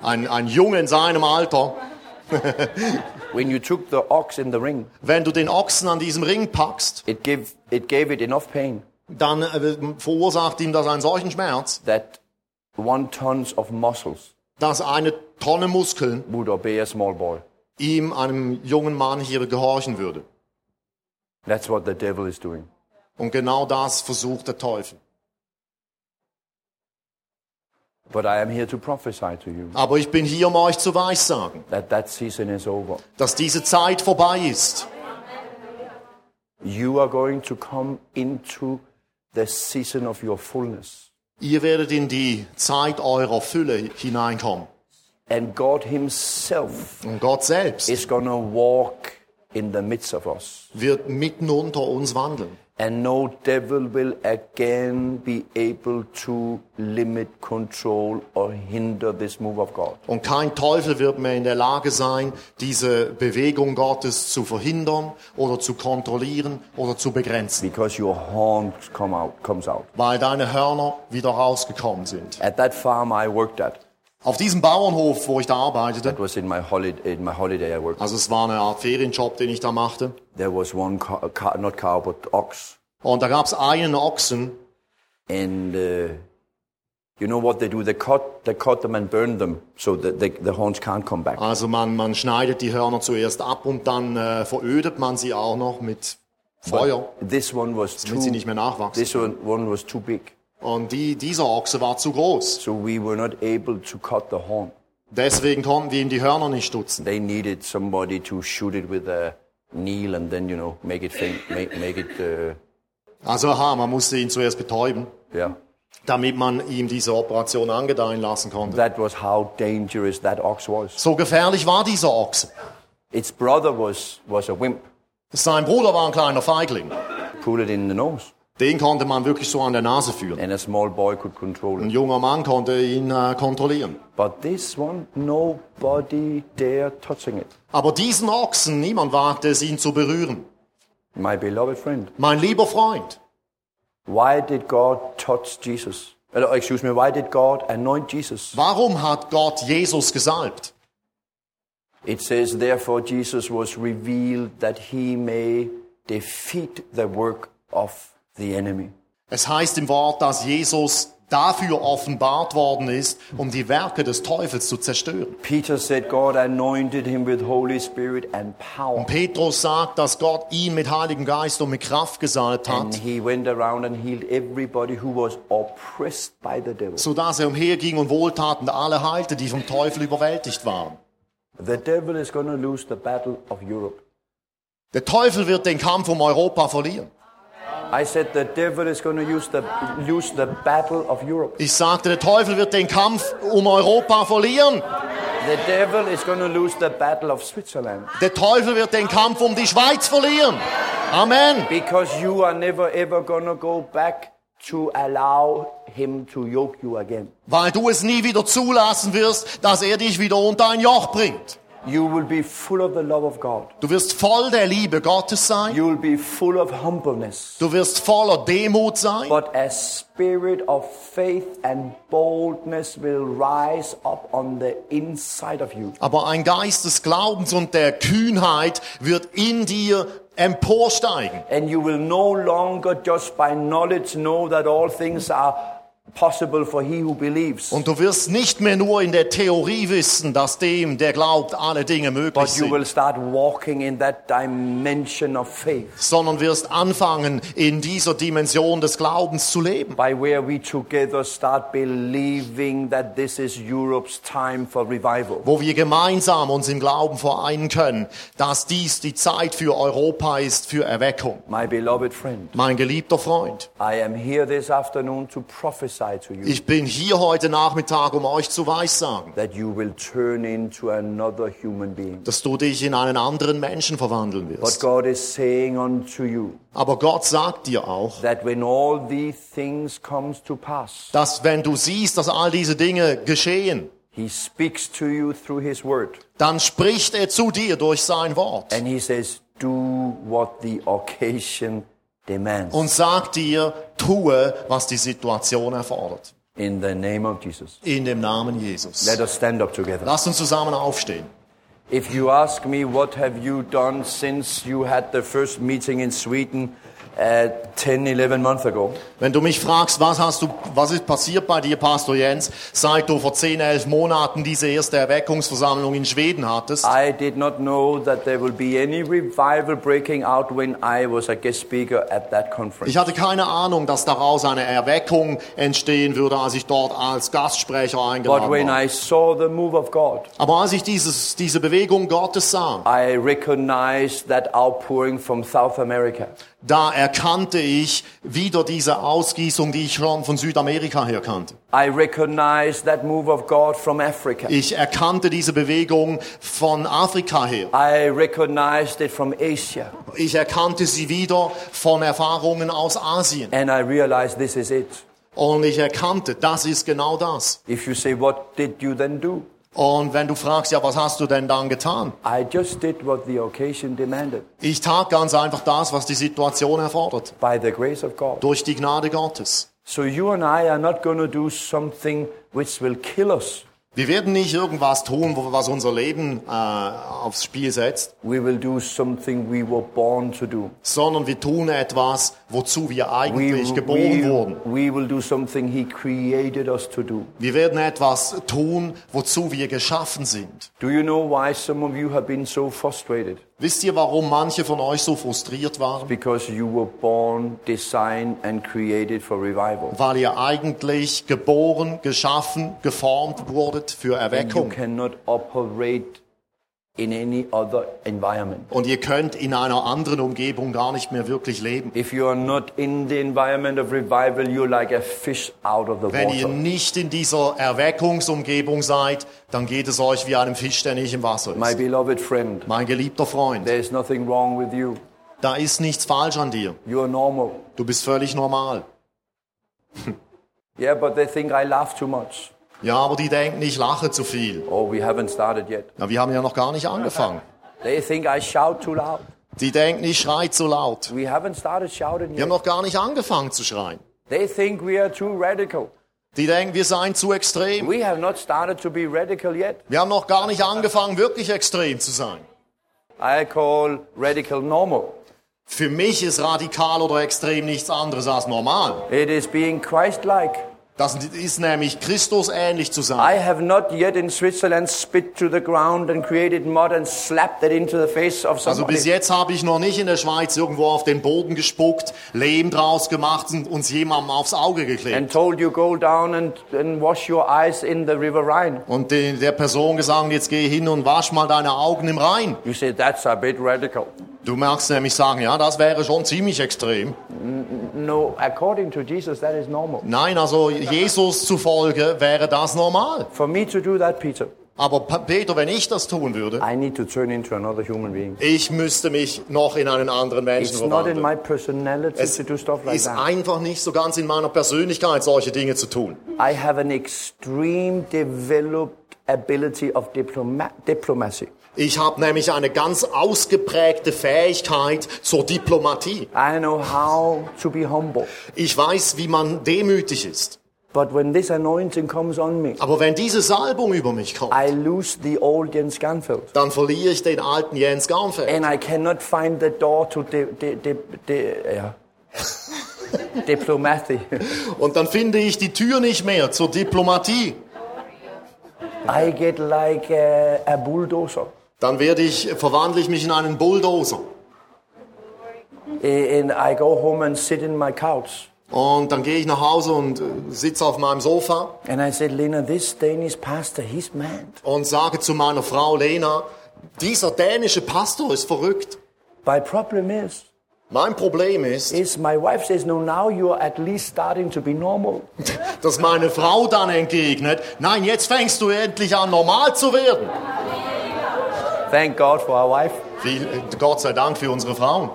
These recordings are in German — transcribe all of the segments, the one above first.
ein Junge in seinem Alter. When you took the ox in the ring, Wenn du den Ochsen an diesem Ring packst, it gave it enough pain dann verursacht ihm das einen solchen Schmerz, that 1 ton of muscles dass eine Tonne Muskeln would obey a small boy. ihm, einem jungen Mann, hier gehorchen würde. That's what the devil is doing. Und genau das versucht der Teufel. But I am here to prophesy to you Aber ich bin hier, um euch zu weissagen, that season is over. dass diese Zeit vorbei ist. You are going to come into the season of your fullness. Ihr werdet in die Zeit eurer Fülle hineinkommen. And God himself Und Gott selbst is going to walk in the midst of us. wird mitten unter uns wandeln. And no devil will again be able to limit, control or hinder this move of God. Und kein Teufel wird mehr in der Lage sein, diese Bewegung Gottes zu verhindern oder zu kontrollieren oder zu begrenzen. Because your horn comes out. Weil deine Hörner wieder rausgekommen sind. At that farm I worked at, Auf diesem Bauernhof, wo ich da arbeitete, that was in my holiday I worked. also es war eine Art Ferienjob, den ich da machte, There was one not cow but ox. und da gab es einen Ochsen, And you know what they do? They cut them and burn them so that the horns can't come back. also man schneidet die Hörner zuerst ab und dann verödet man sie auch noch mit Feuer, This one was damit sie nicht too. mehr nachwachsen. This one was too big, Und dieser Ochse war zu groß. so we were not able to cut the horn. Deswegen konnten wir ihm die Hörner nicht stutzen. They needed somebody to shoot it with a needle and then make it faint, make it Also man musste ihn zuerst betäuben, yeah. damit man ihm diese Operation angedeihen lassen konnte. That was how dangerous that ox was. So gefährlich war dieser Ochse. Its brother was a wimp. Sein Bruder war ein kleiner Feigling. Pull it in the nose, Den konnte man wirklich so an der Nase führen. and a small boy could control Ein it. junger Mann konnte ihn kontrollieren. But this one, nobody dare touching it. Aber diesen Ochsen, niemand wagte es, ihn zu berühren. My beloved friend, Mein lieber Freund, why did God touch Jesus? Why did God anoint Jesus? warum hat Gott Jesus gesalbt? It says, therefore Jesus was revealed that he may defeat the work of the enemy. Es heißt im Wort, dass Jesus dafür offenbart worden ist, um die Werke des Teufels zu zerstören. Peter said God anointed him with Holy Spirit and power. Und Petrus sagt, dass Gott ihn mit Heiligem Geist und mit Kraft gesalbt And hat, he went around and healed everybody who was oppressed by the devil. sodass er umherging und wohltatend alle heilte, die vom Teufel überwältigt waren. The devil is going to lose the battle of Europe. Der Teufel wird den Kampf um Europa verlieren. I said the devil is going to lose the battle of Europe. Ich sagte, der Teufel wird den Kampf um Europa verlieren. The devil is going to lose the battle of Switzerland. Der Teufel wird den Kampf um die Schweiz verlieren. Amen. Because you are never ever going to go back to allow him to yoke you again. Weil du es nie wieder zulassen wirst, dass er dich wieder unter ein Joch bringt. You will be full of the love of God. Du wirst voll der Liebe Gottes sein. You will be full of humbleness. Du wirst voller Demut sein. But a spirit of faith and boldness will rise up on the inside of you. Aber ein Geist des Glaubens und der Kühnheit wird in dir emporsteigen. And you will no longer just by knowledge know that all things are possible for he who believes. Und du wirst nicht mehr nur in der Theorie wissen, dass dem, der glaubt, alle Dinge möglich But you will sind, start walking in that dimension of faith. sondern wirst anfangen, in dieser Dimension des Glaubens zu leben. By where we together start believing that this is Europe's time for revival. Wo wir gemeinsam uns im Glauben vereinen können, dass dies die Zeit für Europa ist, für Erweckung. My beloved friend, Mein geliebter Freund, I am here this afternoon to prophesy to you ich bin hier heute Nachmittag, um euch zu weissagen, that you will turn into another human being. dass du dich in einen anderen Menschen verwandeln But wirst. God is saying unto you Aber Gott sagt dir auch, that when all these things comes to pass, dass wenn du siehst, dass all diese Dinge geschehen, He speaks to you through His word. dann spricht er zu dir durch sein Wort And He says, do what the occasion demands. und sagt dir, tue, was die Situation erfordert. In the name of Jesus. In dem Namen Jesus. Let us stand up together. Lasst uns zusammen aufstehen. If you ask me, what have you done since you had the first meeting in Sweden 10, 11 months ago? Wenn du mich fragst, was ist passiert bei dir, Pastor Jens, seit du vor 10, 11 Monaten diese erste Erweckungsversammlung in Schweden hattest? I did not know that there will be any revival breaking out when I was a guest speaker at that conference. Ich hatte keine Ahnung, dass daraus eine Erweckung entstehen würde, als ich dort als Gastsprecher But eingeladen when war. I saw the move of God, Aber als ich diese Bewegung Gottes sah, I recognized that outpouring from South America. da erkannte ich wieder diese Ausgießung, die ich schon von Südamerika her kannte. I recognized that move of God from Africa. Ich erkannte diese Bewegung von Afrika her. I recognized it from Asia. Ich erkannte sie wieder von Erfahrungen aus Asien. And I realized this is it. Und ich erkannte, das ist genau das. If you say, what did you then do? Und wenn du fragst, ja, was hast du denn dann getan? I just did what the occasion demanded. Ich tat ganz einfach das, was die Situation erfordert. By the grace of God. Durch die Gnade Gottes. So you and I are not going to do something which will kill us. Wir werden nicht irgendwas tun, was unser Leben aufs Spiel setzt, We will do something we were born to do. sondern wir tun etwas, wozu wir eigentlich geboren wurden. We will do something He created us to do. Wir werden etwas tun, wozu wir geschaffen sind. Do you know why some of you have been so frustrated? Wisst ihr, warum manche von euch so frustriert waren? Because you were born, designed and created for revival. Weil ihr eigentlich geboren, geschaffen, geformt wurdet für And you Erweckung. cannot operate in any other environment. Und ihr könnt in einer anderen Umgebung gar nicht mehr wirklich leben. If you are not in the environment of revival, you're like a fish out of the Wenn ihr water. nicht in dieser Erweckungsumgebung seid, dann geht es euch wie einem Fisch, der nicht im Wasser My ist. beloved friend, Mein geliebter Freund, there is nothing wrong with you. da ist nichts falsch an dir. You are normal. Du bist völlig normal. Yeah, but they think I laugh too much. Ja, aber die denken, ich lache zu viel. Oh, we haven't started yet. Ja, wir haben ja noch gar nicht angefangen. They think I shout too loud. Die denken, ich schreie zu laut. We haven't started shouting Wir haben yet. noch gar nicht angefangen zu schreien. They think we are too radical. Die denken, wir seien zu extrem. We have not started to be radical yet. Wir haben noch gar nicht angefangen, wirklich extrem zu sein. I call radical normal. Für mich ist radikal oder extrem nichts anderes als normal. It is being Christ-like. Das ist nämlich Christus ähnlich zu sein. I have not yet in Switzerland spit to the ground and created mud and slapped it into the face of Also somebody. bis jetzt habe ich noch nicht in der Schweiz irgendwo auf den Boden gespuckt, Lehm draus gemacht und uns jemandem aufs Auge geklebt. And told you go down and wash your eyes in the River Rhine. Und der Person gesagt, jetzt geh hin und wasch mal deine Augen im Rhein. You say that's a bit radical. Du merkst nämlich sagen, ja, das wäre schon ziemlich extrem. No, according to Jesus, that is normal. Nein, also Jesus zufolge wäre das normal. For me to do that, Peter, Aber Peter, wenn ich das tun würde, I need to turn into another human being. ich müsste mich noch in einen anderen Menschen It's not in verwandeln. my personality Es to do stuff like ist that. einfach nicht so ganz in meiner Persönlichkeit, solche Dinge zu tun. I have an extreme developed ability of diplomacy. Ich habe nämlich eine ganz ausgeprägte Fähigkeit zur Diplomatie. I know how to be humble. Ich weiß, wie man demütig ist. But when this anointing comes on me, Aber wenn diese Salbung über mich kommt, I lose the old Jens Ganfeld. dann verliere ich den alten Jens Garnfeld. And I cannot find the door to diplomacy. Und dann finde ich die Tür nicht mehr zur Diplomatie. I get like a bulldozer. Dann verwandle ich mich in einen Bulldozer. And I go home and sit in my couch. Und dann gehe ich nach Hause und sitze auf meinem Sofa And I said, Lena, this Danish pastor, he's mad. und sage zu meiner Frau Lena, dieser dänische Pastor ist verrückt. My problem is Mein Problem ist, my wife says, no, now you're at least starting to be normal. dass meine Frau dann entgegnet, nein, jetzt fängst du endlich an, normal zu werden. Thank God for our wife. Gott sei Dank für unsere Frauen.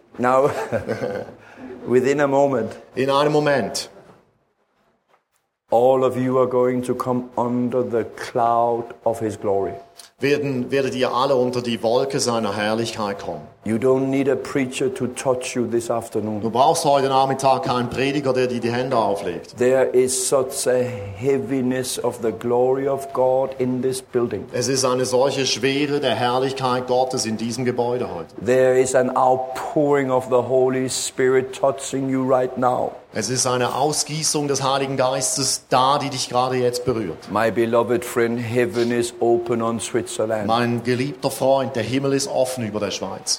Now, within a moment, In einem Moment. all of you are going to come under the cloud of His glory. werdet ihr alle unter die Wolke seiner Herrlichkeit kommen. You don't need a preacher to touch you this afternoon. Du brauchst heute Nachmittag keinen Prediger, der dir die Hände auflegt. There is such a heaviness of the glory of God in this building. Es ist eine solche Schwere der Herrlichkeit Gottes in diesem Gebäude heute. There is an outpouring of the Holy Spirit touching you right now. Es ist eine Ausgießung des Heiligen Geistes da, die dich gerade jetzt berührt. My beloved friend, heaven is open on Switzerland. Mein geliebter Freund, der Himmel ist offen über der Schweiz.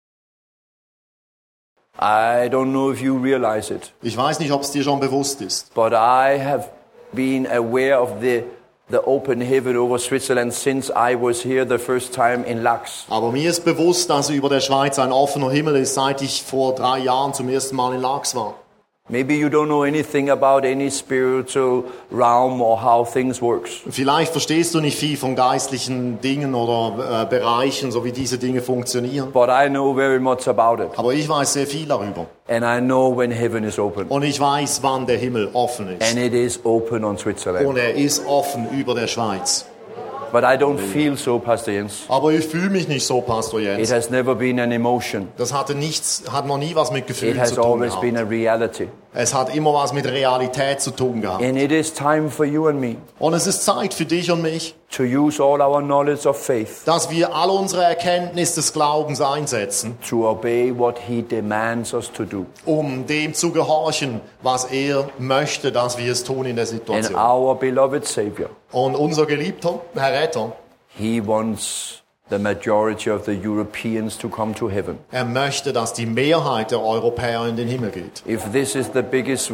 I don't know if you realize it, Ich weiß nicht, ob es dir schon bewusst ist, but I have been aware of the open heaven over Switzerland since I was here the first time in Lax. aber mir ist bewusst, dass über der Schweiz ein offener Himmel ist, seit ich vor 3 Jahren zum ersten Mal in Lax war. Maybe you don't know anything about any spiritual realm or how things works. Vielleicht verstehst du nicht viel von geistlichen Dingen oder Bereichen, so wie diese Dinge funktionieren. But I know very much about it. Aber ich weiß sehr viel darüber. And I know when heaven is open. Und ich weiß, wann der Himmel offen ist. And it is open on Switzerland. Und er ist offen über der Schweiz. But I don't feel so, Pastor Jens. Aber ich fühle mich nicht so, Pastor It Jens. has never been an emotion. Das hat noch nie was mit It Gefühlen has zu tun always been gehabt. a reality. Es hat immer was mit Realität zu tun gehabt. And it is time for you and me Und es ist Zeit für dich und mich, to use all our knowledge of faith dass wir all unsere Erkenntnis des Glaubens einsetzen, to obey what He demands us to do. um dem zu gehorchen, was er möchte, dass wir es tun in der And Situation. our beloved Savior, Und unser geliebter Herr Retter, He wants the majority of the Europeans to come to heaven. er möchte, dass die Mehrheit der Europäer in den Himmel geht. If this is the biggest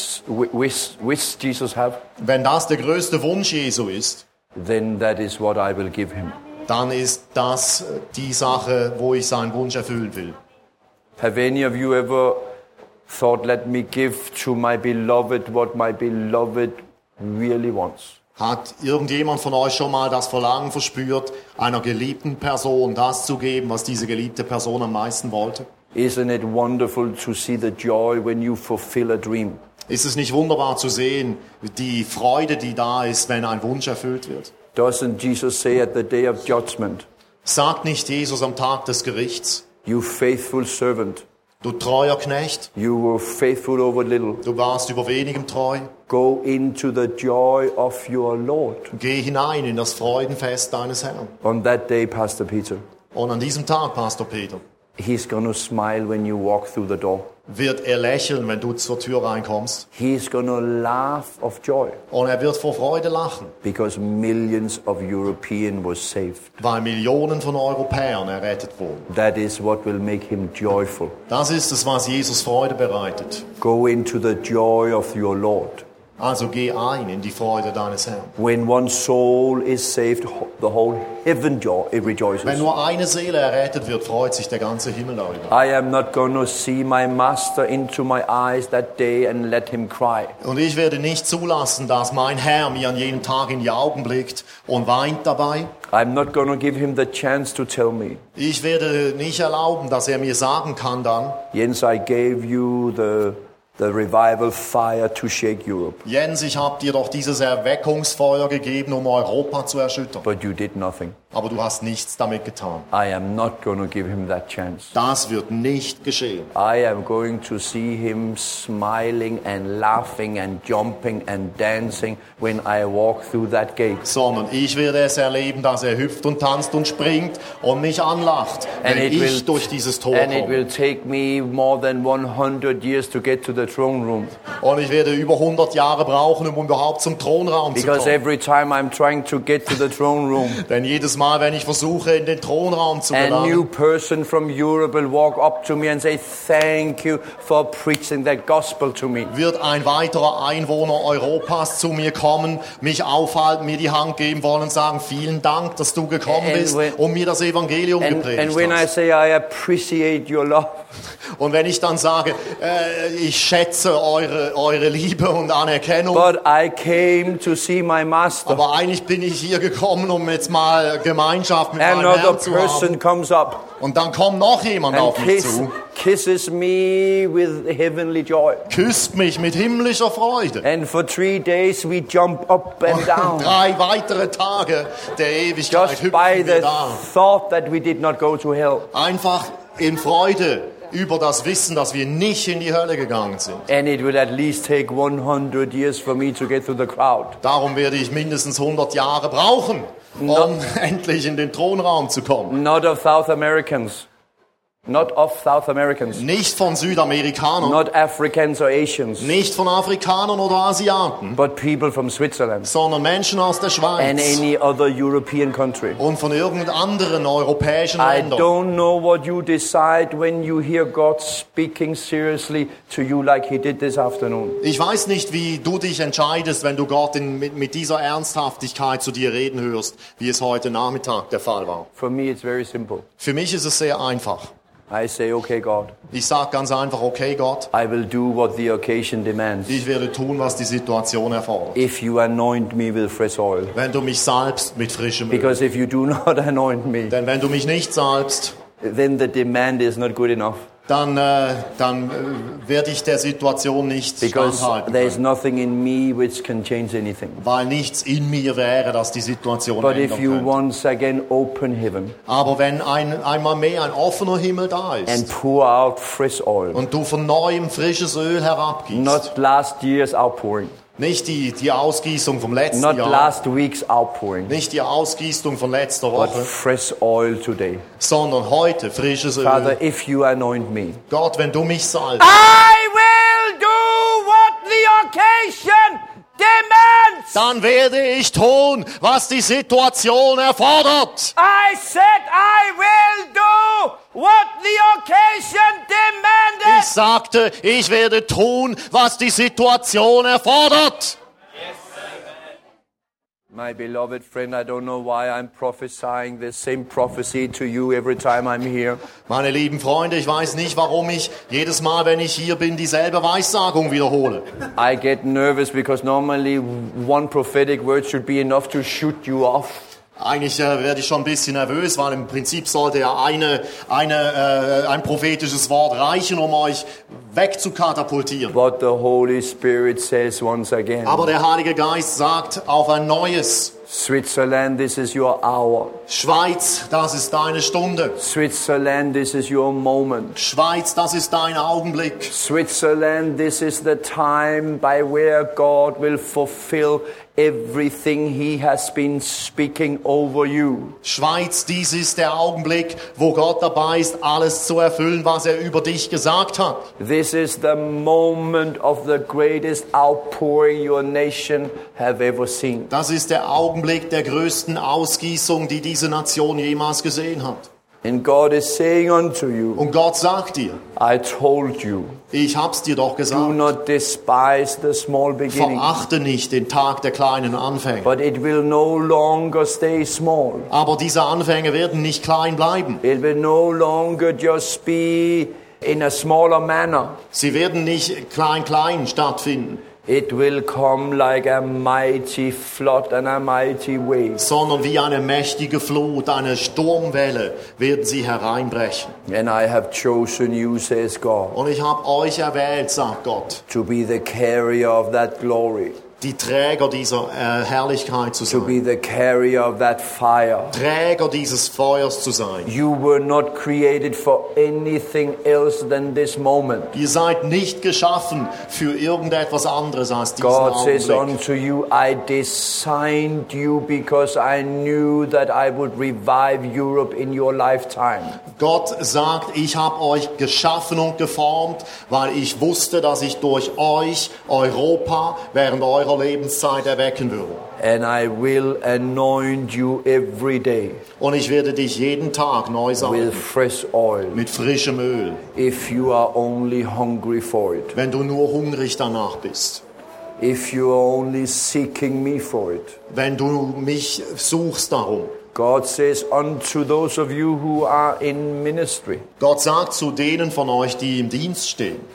wish Jesus have, Wenn das der größte Wunsch Jesu ist, then that is what I will give Him. dann ist das die Sache, wo ich seinen Wunsch erfüllen will. Have any of you ever thought, let me give to my beloved what my beloved really wants? Hat irgendjemand von euch schon mal das Verlangen verspürt, einer geliebten Person das zu geben, was diese geliebte Person am meisten wollte? Isn't it wonderful to see the joy when you fulfill a dream? Ist es nicht wunderbar zu sehen, die Freude, die da ist, wenn ein Wunsch erfüllt wird? Doesn't Jesus say at the day of judgment, Sagt nicht Jesus am Tag des Gerichts, you faithful servant, du treuer Knecht, you were faithful over little, du warst über wenigem treu, go into the joy of your Lord. geh hinein in das Freudenfest deines Herrn. On that day, Pastor Peter, Und an diesem Tag, Pastor Peter, He's going to smile when you walk through the door. wird er lächeln, wenn du zur Tür reinkommst. He's going to laugh of joy Und er wird vor Freude lachen, because millions of Europeans were saved. weil Millionen von Europäern errettet wurden. That is what will make Him joyful. Das ist es, was Jesus Freude bereitet. Go into the joy of your Lord. Also geh ein in die Freude deines Herrn. When one soul is saved, the whole heaven rejoices. Wenn nur eine Seele errettet wird, freut sich der ganze Himmel darüber. I am not going to see my master into my eyes that day and let him cry. Und ich werde nicht zulassen, dass mein Herr mir an jenem Tag in die Augen blickt und weint dabei. I'm not going to give him the chance to tell me, Ich werde nicht erlauben, dass er mir sagen kann dann, Jens, I gave you the revival fire to shake Europe, Jens, ich habe dir doch dieses Erweckungsfeuer gegeben, um Europa zu erschüttern. but you did nothing. Aber du hast nichts damit getan. I am not going to give him that chance. Das wird nicht geschehen. I am going to see him smiling and laughing and jumping and dancing when I walk through that gate. Sondern ich werde es erleben, dass er hüpft und tanzt und springt und mich anlacht, wenn ich durch dieses Tor and it komme. will take me more than 100 years to get to the throne room. Und ich werde über 100 Jahre brauchen, um überhaupt zum Thronraum zu Because kommen. every time I'm trying to get to the throne room, Denn jedes Mal, wenn ich versuche, in den Thronraum zu a new gelangen, person from Europe will walk up to me and say, thank you for preaching that gospel to me. wird ein weiterer Einwohner Europas zu mir kommen, mich aufhalten, mir die Hand geben wollen und sagen, vielen Dank, dass du gekommen And bist when- und mir das Evangelium And gepredigt when I hast. say, I appreciate your love, Und wenn ich dann sage, ich schätze eure Liebe und Anerkennung. But I came to see my master. Aber eigentlich bin ich hier gekommen, um jetzt mal Gemeinschaft mit meinem Another Herrn zu haben. person comes up Und dann kommt noch jemand and auf mich zu, kisses me with heavenly joy. küsst mich mit himmlischer Freude. And for 3 days we jump up and down. 3 weitere Tage der Ewigkeit Just hüpfen by wir the da. thought that we did not go to hell. Einfach in Freude über das Wissen, dass wir nicht in die Hölle gegangen sind. And it will at least take 100 years for me to get through the crowd. Darum werde ich mindestens 100 Jahre brauchen, um endlich in den Thronraum zu kommen. Not of South Americans. Not of South Americans. Nicht von Südamerikanern, Not Africans or Asians. nicht von Afrikanern oder Asiaten, But people from Switzerland sondern Menschen aus der and Schweiz any other European country. und von irgendeinen anderen europäischen I Ländern. don't know what you decide when you hear God speaking seriously to you like he did this afternoon. Ich weiß nicht, wie du dich entscheidest, wenn du Gott mit dieser Ernsthaftigkeit zu dir reden hörst, wie es heute Nachmittag der Fall war. For me, it's very simple. Für mich ist es sehr einfach. I say, okay, God, Ich sage ganz einfach, okay Gott, I will do what the occasion demands. ich werde tun, was die Situation erfordert. If you anoint me with fresh oil. Wenn du mich salbst mit frischem Öl. Because if you do not anoint me, Denn wenn du mich nicht salbst, then the demand is not good enough. dann werde ich der Situation nicht Because standhalten there is können. nothing in me which can change anything. Weil nichts in mir wäre, das die Situation But if ändern you könnte. once again open heaven Aber wenn einmal mehr ein offener Himmel da and ist pour out fresh oil, und du von neuem frisches Öl herabgießt, not last year's outpouring, nicht die Ausgießung vom letzten not Jahr, last week's outpouring, nicht die Ausgießung von letzter but Woche, fresh oil today. sondern heute frisches Öl. Father, if you anoint me, Gott, wenn du mich salbst, I will do what the occasion demands. dann werde ich tun, was die Situation erfordert. I said I will do what the occasion demanded. Ich sagte, ich werde tun, was die Situation erfordert. My beloved friend, I don't know why I'm prophesying the same prophecy to you every time I'm here. Meine lieben Freunde, ich weiß nicht, warum ich jedes Mal, wenn ich hier bin, dieselbe Weissagung wiederhole. I get nervous because normally one prophetic word should be enough to shoot you off. Eigentlich werde ich schon ein bisschen nervös, weil im Prinzip sollte ja ein prophetisches Wort reichen, um euch wegzukatapultieren. But the Holy Spirit says once again, Aber der Heilige Geist sagt auf ein neues. Switzerland, this is your hour. Schweiz, das ist deine Stunde. Switzerland, this is your moment. Schweiz, das ist dein Augenblick. Switzerland, this is the time by where God will fulfill everything He has been speaking over you. Schweiz, dies ist der Augenblick, wo Gott dabei ist, alles zu erfüllen, was er über dich gesagt hat. This is the moment of the greatest outpouring your nation have ever seen. Das ist der Augenblick der größten Ausgießung, die diese Nation jemals gesehen hat. And God is saying unto you, Und Gott sagt dir, I told you, ich hab's dir doch do gesagt, not despise the small beginning, verachte nicht den Tag der kleinen Anfänge. but it will no longer stay small. Aber diese Anfänge werden nicht klein bleiben. It will no longer just be in a smaller manner. Sie werden nicht klein stattfinden, It will come like a mighty flood and a mighty wave. sondern wie eine mächtige Flut, eine Sturmwelle werden sie hereinbrechen. And I have chosen you, says God, Und ich habe euch erwählt, sagt Gott, to be the carrier of that glory, die Träger dieser Herrlichkeit zu to be sein, the carrier of that fire. Träger dieses Feuers zu sein. You were not created for anything else than this moment. Ihr seid nicht geschaffen für irgendetwas anderes als diesen God says Augenblick. unto you, I designed you because I knew that I would revive Europe in your lifetime. Gott sagt, ich habe euch geschaffen und geformt, weil ich wusste, dass ich durch euch Europa während eurer Lebenszeit erwecken würde. And I will anoint you every day Und ich werde dich jeden Tag neu with salben, fresh oil mit frischem Öl, if you are only hungry for it. wenn du nur hungrig danach bist. If you are only seeking me for it. Wenn du mich suchst darum. God says unto those of you who are in ministry, Gott sagt zu denen von euch, die im Dienst stehen,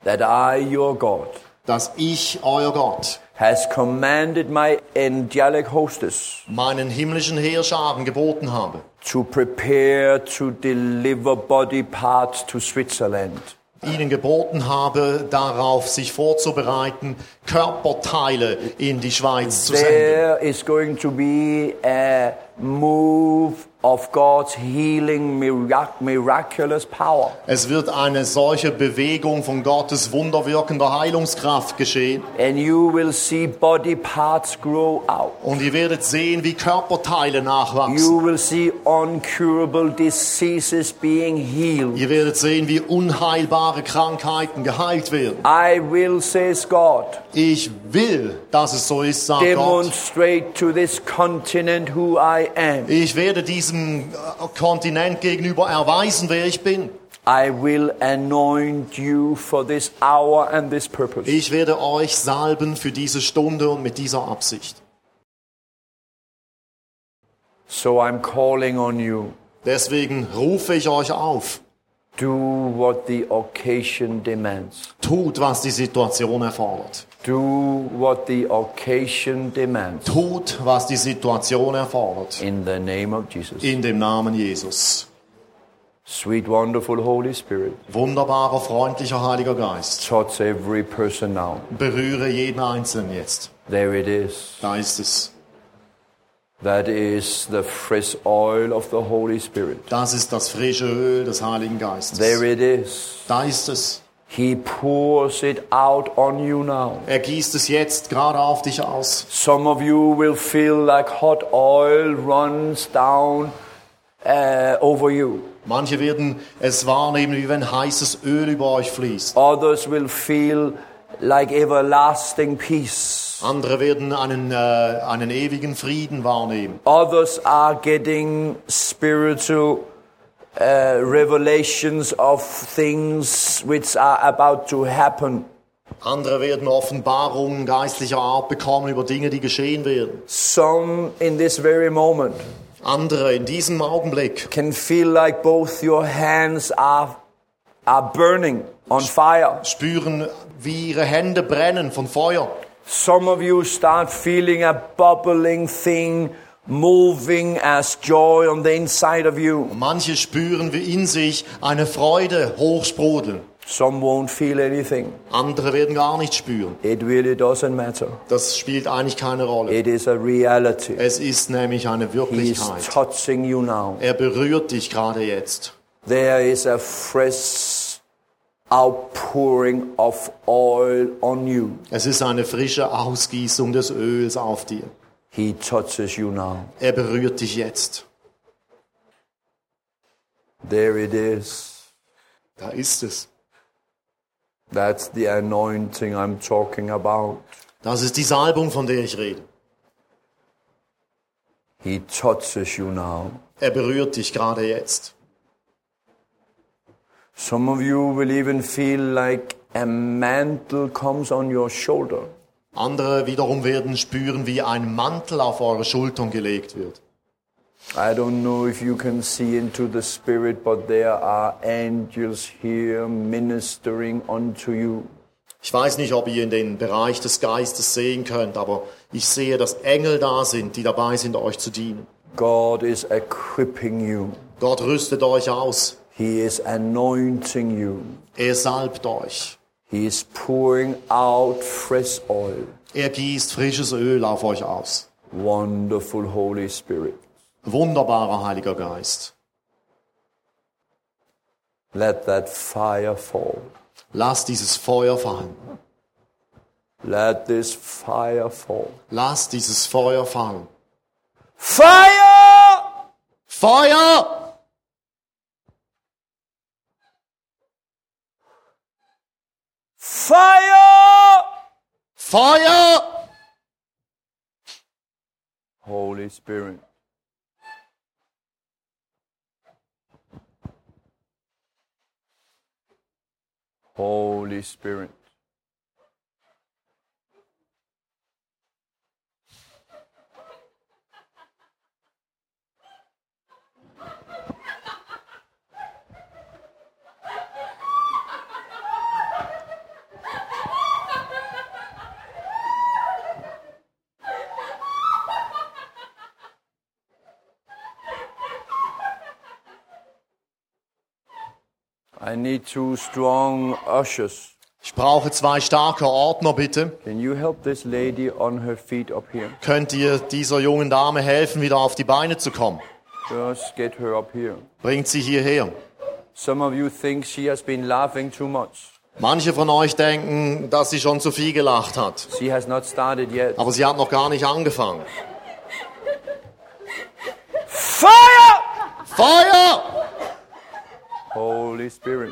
that I, your God, dass ich, euer Gott, has commanded my angelic hostess meinen himmlischen Heerscharen geboten habe, to prepare to deliver body parts to Switzerland. ihnen geboten habe, darauf sich vorzubereiten, Körperteile in die Schweiz zu senden. There is going to be a move of God's healing miraculous power. Es wird eine solche Bewegung von Gottes wunderwirkender Heilungskraft geschehen. And you will see body parts grow out. Und ihr werdet sehen, wie Körperteile nachwachsen. You will see uncurable diseases being healed. Ihr werdet sehen, wie unheilbare Krankheiten geheilt werden. I will, says God, Ich will, dass es so ist, sagt Gott. demonstrate to this continent who I am. Ich werde diesem Kontinent gegenüber erweisen, wer ich bin. I will anoint you for this hour and this purpose. Ich werde euch salben für diese Stunde und mit dieser Absicht. So I'm calling on you. Deswegen rufe ich euch auf. Do what the occasion demands. Tut, was die Situation erfordert. Do what the occasion demands. Tut, was die Situation erfordert. In the name of Jesus. In dem Namen Jesus. Sweet, wonderful Holy Spirit, Wunderbarer, freundlicher Heiliger Geist. touch every person now. Berühre jeden Einzelnen jetzt. There it is. Da ist es. That is the fresh oil of the Holy Spirit. Das ist das frische Öl des Heiligen Geistes. There it is. Da ist es. He pours it out on you now. Er gießt es jetzt gerade auf dich aus. Some of you will feel like hot oil runs down over you. Manche werden es wahrnehmen, wie wenn heißes Öl über euch fließt. Others will feel like everlasting peace. Andere werden einen ewigen Frieden wahrnehmen. Others are getting spiritual revelations of things which are about to happen. Andere werden Offenbarungen geistlicher Art bekommen über Dinge, die geschehen werden. Some in this very moment Andere in diesem Augenblick can feel like both your hands are burning on fire. spüren, wie ihre Hände brennen von Feuer. Some of you start feeling a bubbling thing moving as joy on the inside of you. Manche spüren wie in sich eine Freude hochsprudeln. Some won't feel anything. Andere werden gar nicht spüren. It really doesn't matter. Das spielt eigentlich keine Rolle. It is a reality. Es ist nämlich eine He is Wirklichkeit. touching you now. Er berührt dich gerade jetzt. There is a fresh outpouring of oil on you. Es ist eine frische Ausgießung des Öls auf dir. He touches you now. Er berührt dich jetzt. There it is. Da ist es. That's the anointing I'm talking about. Das ist die Salbung, von der ich rede. He touches you now. Er berührt dich gerade jetzt. Some of you will even feel like a mantle comes on your shoulder. Andere wiederum werden spüren, wie ein Mantel auf eure Schultern gelegt wird. I don't know if you can see into the spirit, but there are angels here ministering unto you. Ich weiß nicht, ob ihr in den Bereich des Geistes sehen könnt, aber ich sehe, dass Engel da sind, die dabei sind, euch zu dienen. God is equipping you. Gott rüstet euch aus. He is anointing you. Er salbt euch. He is pouring out fresh oil. Er gießt frisches Öl auf euch aus. Wonderful Holy Spirit. Wunderbarer Heiliger Geist. Let that fire fall. Lass dieses Feuer fallen. Let this fire fall. Lass dieses Feuer fallen. Fire! Feuer! Fire! Feuer! Holy Spirit. Holy Spirit. I need 2 strong ushers. Ich brauche 2 starke Ordner, bitte. Can you help this lady on her feet up here? Könnt ihr dieser jungen Dame helfen, wieder auf die Beine zu kommen? Just get her up here. Bringt sie hierher. Some of you think she has been laughing too much. Manche von euch denken, dass sie schon zu viel gelacht hat. She has not started yet. Aber sie hat noch gar nicht angefangen. Fire! Feuer! Holy Spirit.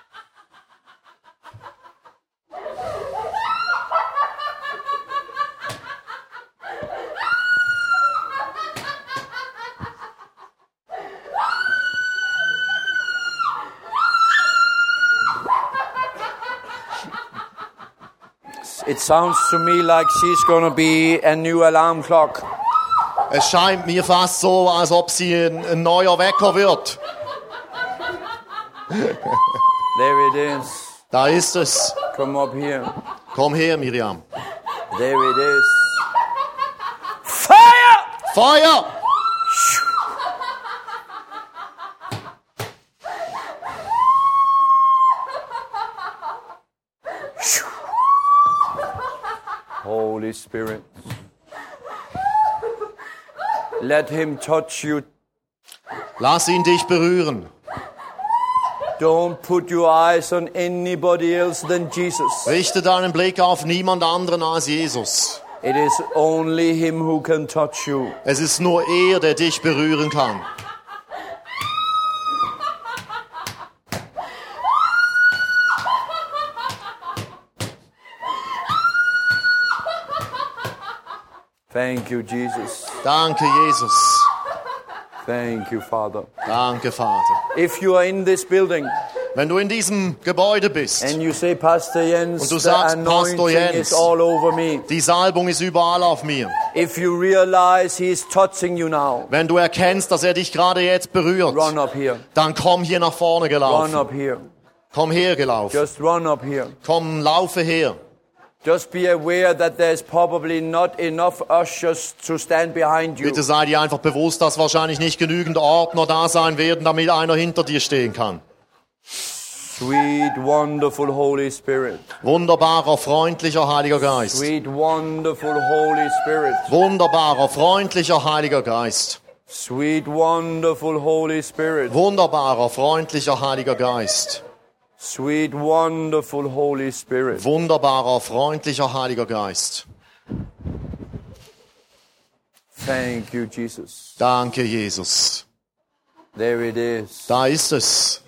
It sounds to me like she's going to be a new alarm clock. Es scheint mir fast so, als ob sie ein neuer Wecker wird. There it is. Da ist es. Come up here. Komm her, Miriam. There it is. Fire! Feuer! Holy Spirit. Let him touch you. Lass ihn dich berühren. Don't put your eyes on anybody else than Jesus. Richte deinen Blick auf niemand anderen als Jesus. It is only him who can touch you. Es ist nur er, der dich berühren kann. Thank you, Jesus. Danke, Jesus. Thank you, Father. Danke, Vater. If you are in this building Wenn du in diesem Gebäude bist, and you say, Pastor Jens, und du the sagst, Pastor anointing Jens, is all over me. die Salbung ist überall auf mir. If you realize he is touching you now, Wenn du erkennst, dass er dich gerade jetzt berührt, run up here. dann komm hier nach vorne Run gelaufen. up here. Komm her gelaufen. Just run up here. Komm, laufe her. Just be aware that there's probably not enough ushers to stand behind you. Bitte sei dir einfach bewusst, dass wahrscheinlich nicht genügend Ordner da sein werden, damit einer hinter dir stehen kann. Sweet, wonderful Holy Spirit. Wunderbarer, freundlicher Heiliger Geist. Sweet, wonderful Holy Spirit. Wunderbarer, freundlicher Heiliger Geist. Sweet, wonderful Holy Spirit. Wunderbarer, freundlicher Heiliger Geist. Sweet, wonderful Holy Spirit. Wunderbarer, freundlicher Heiliger Geist. Thank you, Jesus. Danke, Jesus. There it is. Da ist es.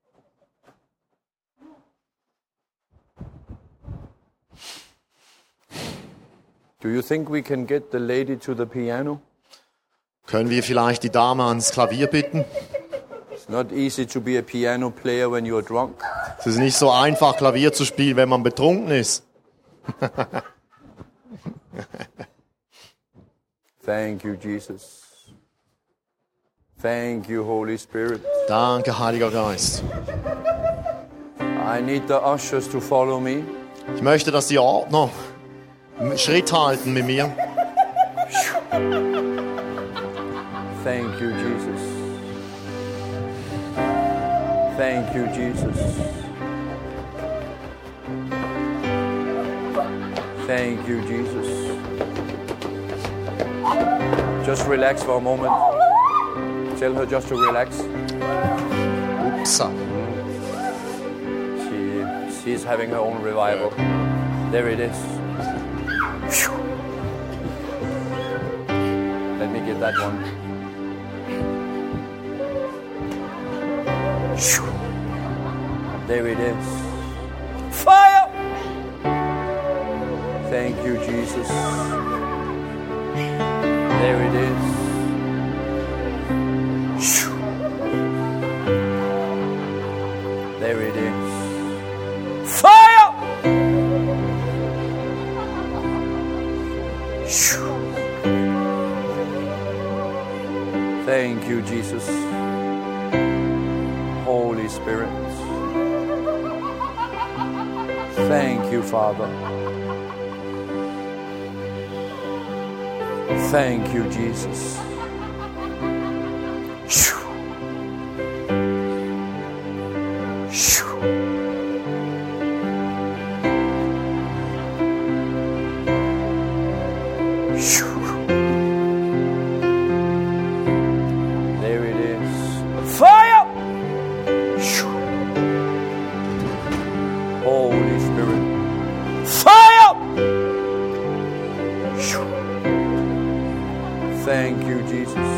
Do you think we can get the lady to the piano? Können wir vielleicht die Dame ans Klavier bitten? It's not easy to be a piano player when you're drunk. Es ist nicht so einfach, Klavier zu spielen, wenn man betrunken ist. Thank you, Jesus. Thank you, Holy Spirit. Danke, Heiliger Geist. I need the ushers to follow me. Ich möchte, dass die Ordner Schritt halten mit mir. Thank you, Jesus. Thank you, Jesus. Thank you, Jesus. Just relax for a moment. Tell her just to relax. Upsa. She's having her own revival. There it is. Let me get that one. There it is. Fire! Thank you, Jesus. There it is. There it is. Fire! Thank you, Jesus. Holy Spirit. Thank you, Father. Thank you, Jesus. Shoo. Shoo. Thank you, Jesus.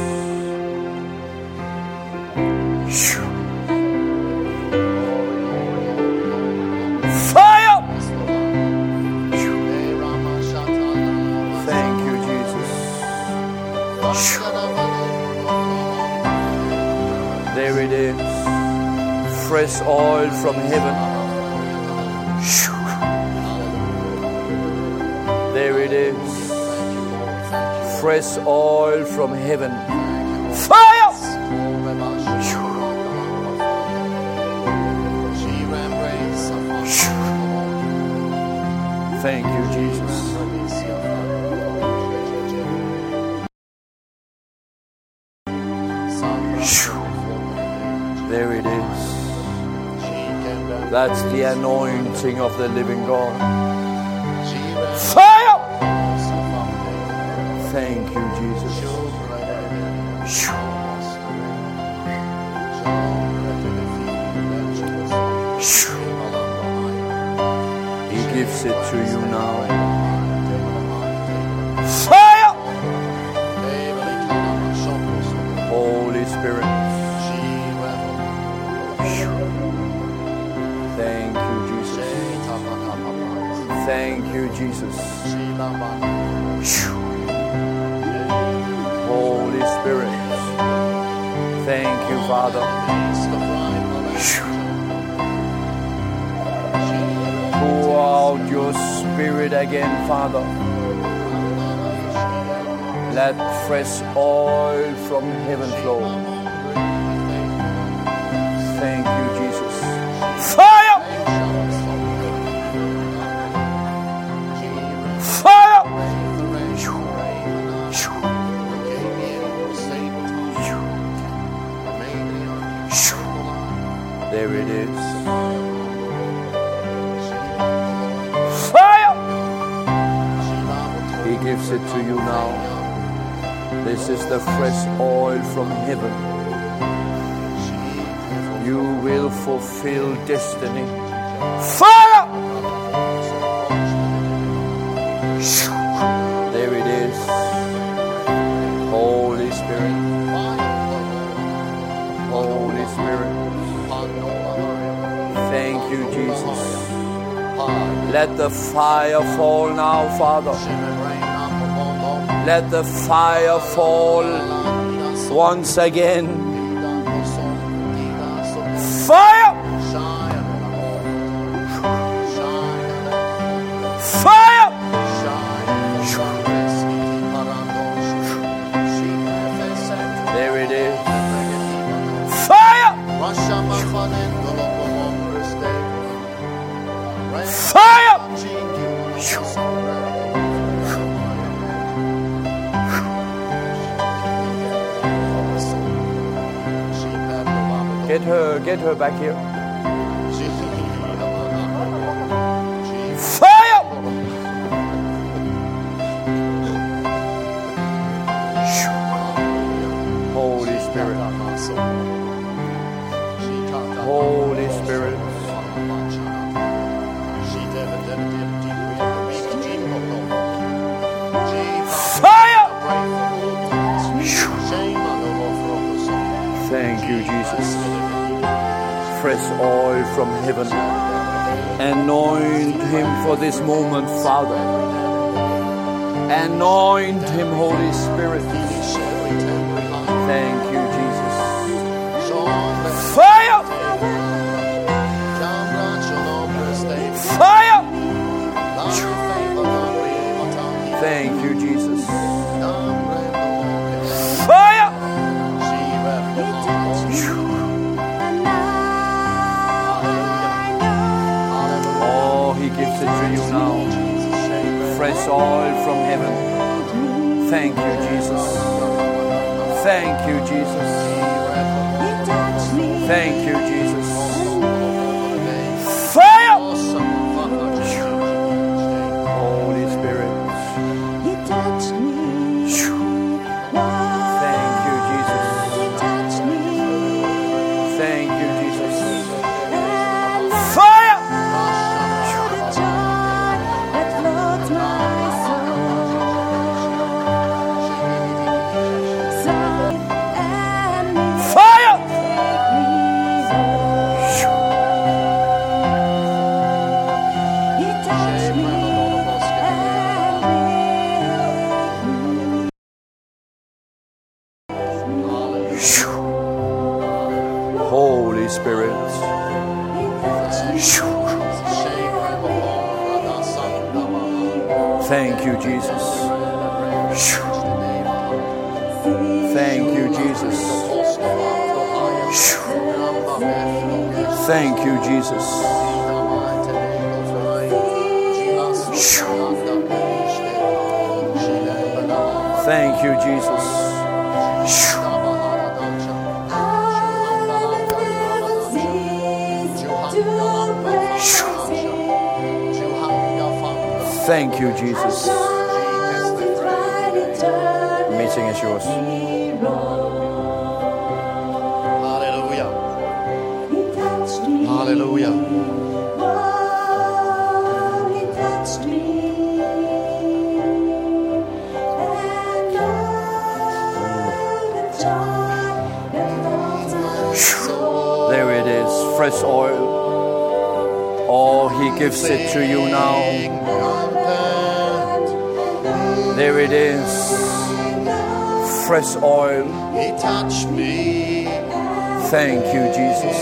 Fire! Thank you, Jesus. There it is. Fresh oil from heaven. There it is. Fresh oil from heaven. Fire! Thank you, Jesus. There it is. That's the anointing of the living God. Fire! Thank you, Jesus. He gives it to you now. Fire! Holy Spirit. Thank you, Jesus. Thank you, Jesus. Holy Spirit. Thank you, Father. Pour out your Spirit again, Father. Let fresh oil from heaven flow. Thank you, Jesus. Fire! Fire! There it is. Fire! He gives it to you now. This is the fresh oil from heaven. You will fulfill destiny. Fire! There it is. Holy Spirit. Holy Spirit. Thank you, Jesus. Let the fire fall now, Father. Let the fire fall once again. Fire! Fire! There it is. Fire! Fire! Get her back here. Fire! Holy Spirit. Holy Spirit. Fire! Thank you, Jesus. Fresh oil from heaven. Anoint him for this moment, Father. Anoint him, Holy Spirit. Thank you, Jesus. Fire! Fire! Thank you, Jesus. Fire! Oh, he gives it to you now. Fresh oil from heaven. Thank you, Jesus. Thank you, Jesus. Thank you, Jesus. Fire! Holy Spirit. Thank you, Jesus. Thank you, Jesus. Fire! Holy Spirit. Thank you, Jesus. Thank you, Jesus. Thank you, Jesus. Thank you, Jesus. Thank you, Jesus. The meeting is yours. Hallelujah. Hallelujah. There it is, fresh oil. Oh, He gives it to you now. There it is, fresh oil. He touched me. Thank you, Jesus.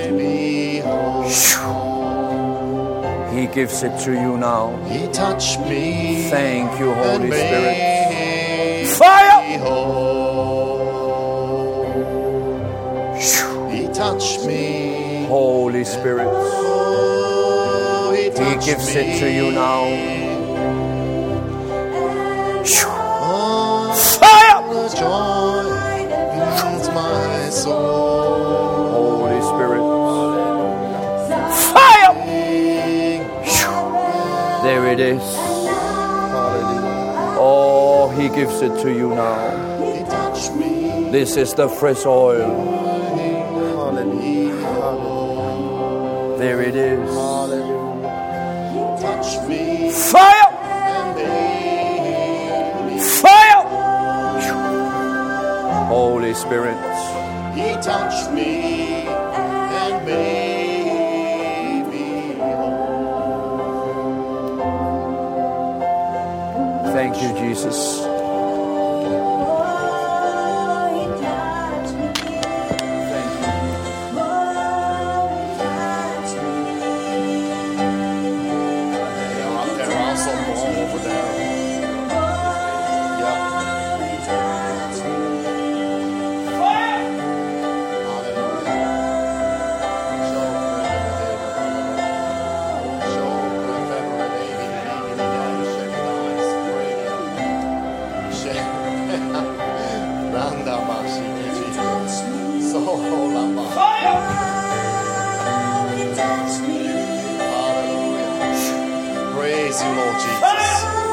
He gives it to you now. He touched me. Thank you, Holy Spirit. Fire! He touched me. Holy Spirit. He gives it to you now. Fire! Joy fills my soul. Holy Spirit. Fire! There it is. Oh, He gives it to you now. He touched me. This is the fresh oil. There it is. Touch me. Fire! Fire! Holy Spirit. He touched me and made me whole. Thank you, Jesus. Praise you, Lord Jesus.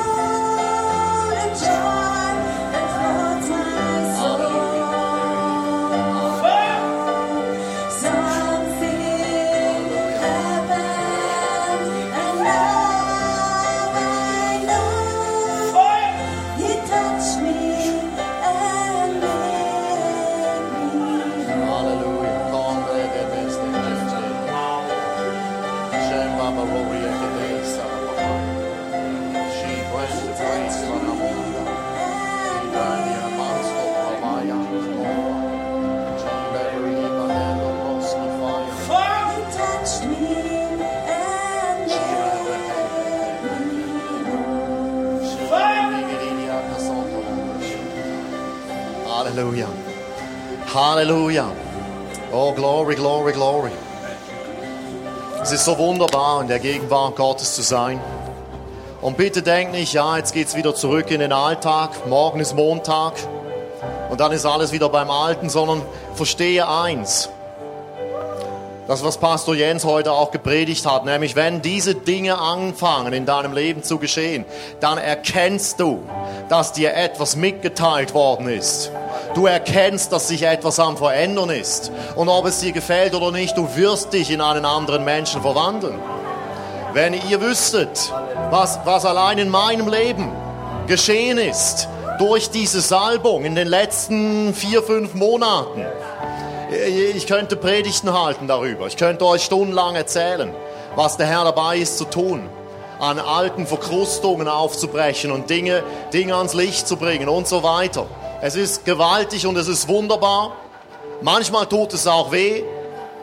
Hallelujah. Hallelujah. Oh, glory, glory, glory. Es ist so wunderbar, in der Gegenwart Gottes zu sein. Und bitte denk nicht, ja, jetzt geht's wieder zurück in den Alltag, morgen ist Montag und dann ist alles wieder beim Alten, sondern verstehe eins. Das, was Pastor Jens heute auch gepredigt hat, nämlich wenn diese Dinge anfangen in deinem Leben zu geschehen, dann erkennst du, dass dir etwas mitgeteilt worden ist. Du erkennst, dass sich etwas am Verändern ist. Und ob es dir gefällt oder nicht, du wirst dich in einen anderen Menschen verwandeln. Wenn ihr wüsstet, was allein in meinem Leben geschehen ist, durch diese Salbung in den letzten 4-5 Monaten. Ich könnte Predigten halten darüber. Ich könnte euch stundenlang erzählen, was der Herr dabei ist zu tun. An alten Verkrustungen aufzubrechen und Dinge ans Licht zu bringen und so weiter. Es ist gewaltig und es ist wunderbar. Manchmal tut es auch weh.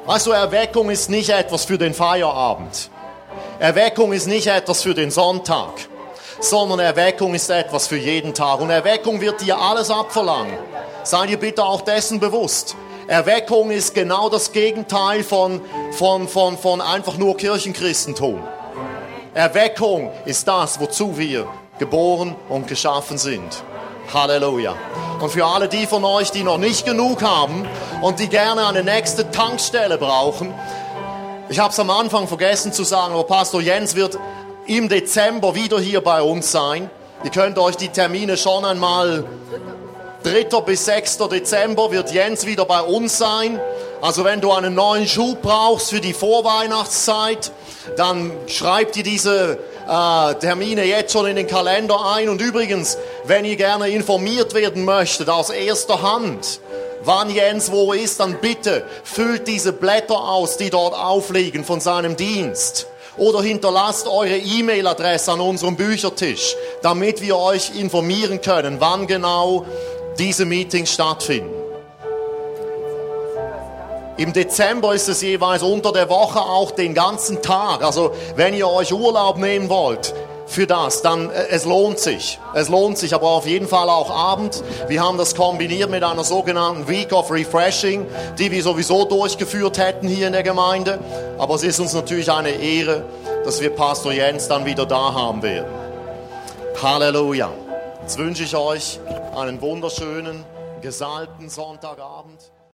Weißt du, Erweckung ist nicht etwas für den Feierabend. Erweckung ist nicht etwas für den Sonntag, sondern Erweckung ist etwas für jeden Tag. Und Erweckung wird dir alles abverlangen. Sei dir bitte auch dessen bewusst. Erweckung ist genau das Gegenteil von einfach nur Kirchenchristentum. Erweckung ist das, wozu wir geboren und geschaffen sind. Halleluja. Und für alle die von euch, die noch nicht genug haben und die gerne eine nächste Tankstelle brauchen, ich habe es am Anfang vergessen zu sagen, aber Pastor Jens wird im Dezember wieder hier bei uns sein. Ihr könnt euch die Termine schon einmal 3. bis 6. Dezember wird Jens wieder bei uns sein. Also wenn du einen neuen Schub brauchst für die Vorweihnachtszeit, dann schreib dir diese Termine jetzt schon in den Kalender ein. Und übrigens, wenn ihr gerne informiert werden möchtet aus erster Hand, wann Jens wo ist, dann bitte füllt diese Blätter aus, die dort aufliegen von seinem Dienst. Oder hinterlasst eure E-Mail-Adresse an unserem Büchertisch, damit wir euch informieren können, wann genau diese Meetings stattfinden. Im Dezember ist es jeweils unter der Woche auch den ganzen Tag. Also wenn ihr euch Urlaub nehmen wollt für das, dann es lohnt sich. Es lohnt sich, aber auf jeden Fall auch Abend. Wir haben das kombiniert mit einer sogenannten Week of Refreshing, die wir sowieso durchgeführt hätten hier in der Gemeinde. Aber es ist uns natürlich eine Ehre, dass wir Pastor Jens dann wieder da haben werden. Halleluja. Jetzt wünsche ich euch einen wunderschönen, gesalbten Sonntagabend.